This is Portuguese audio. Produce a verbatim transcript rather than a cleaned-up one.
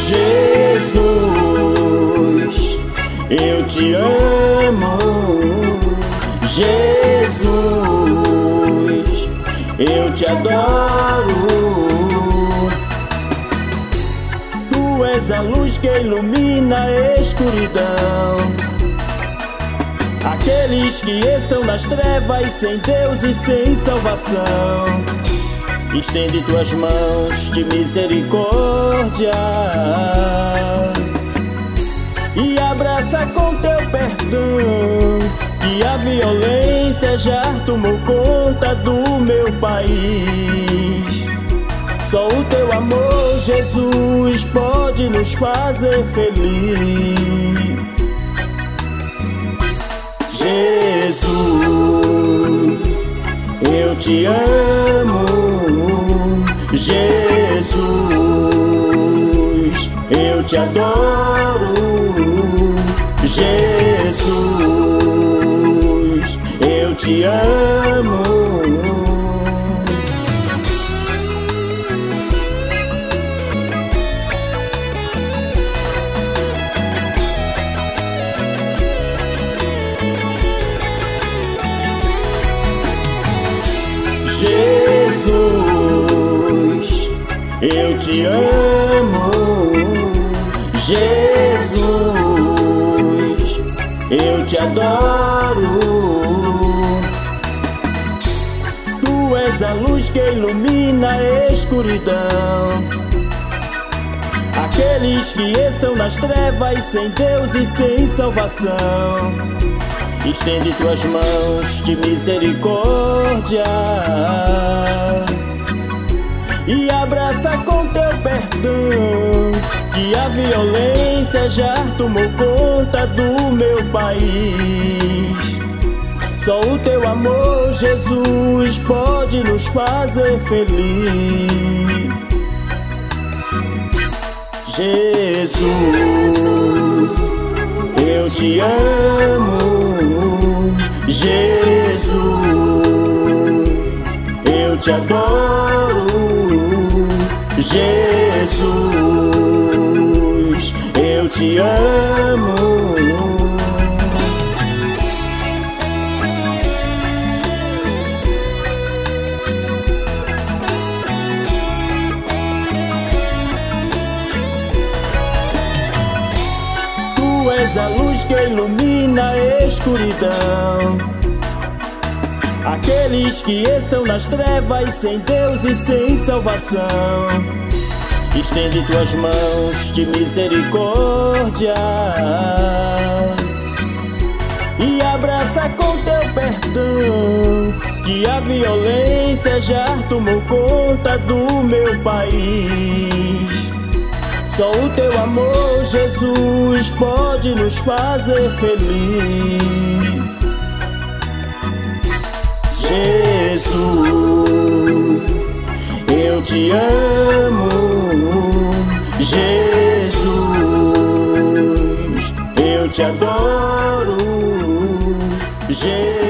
Jesus, eu te amo. Jesus, eu te adoro. Tu és a luz que ilumina a escuridão. Aqueles que estão nas trevas, sem Deus e sem salvação, estende tuas mãos de misericórdia e abraça com teu perdão, que a violência já tomou conta do meu país. Só o teu amor, Jesus, pode nos fazer feliz. Jesus, eu te amo. Jesus, eu te adoro. Jesus, eu te amo. Jesus, eu te amo. Jesus, eu te adoro. Tu és a luz que ilumina a escuridão. Aqueles que estão nas trevas, sem Deus e sem salvação, estende tuas mãos de misericórdia e abraça com teu perdão, que a violência já tomou conta do meu país. Só o teu amor, Jesus, pode nos fazer feliz. Jesus, eu te amo. Jesus, eu te adoro. Jesus, eu te amo. Tu és a luz que ilumina a escuridão. Aqueles que estão nas trevas, sem Deus e sem salvação, estende tuas mãos de misericórdia e abraça com teu perdão, que a violência já tomou conta do meu país. Só o teu amor, Jesus, pode nos fazer feliz. Jesus, eu te amo. Jesus, eu te adoro. Jesus,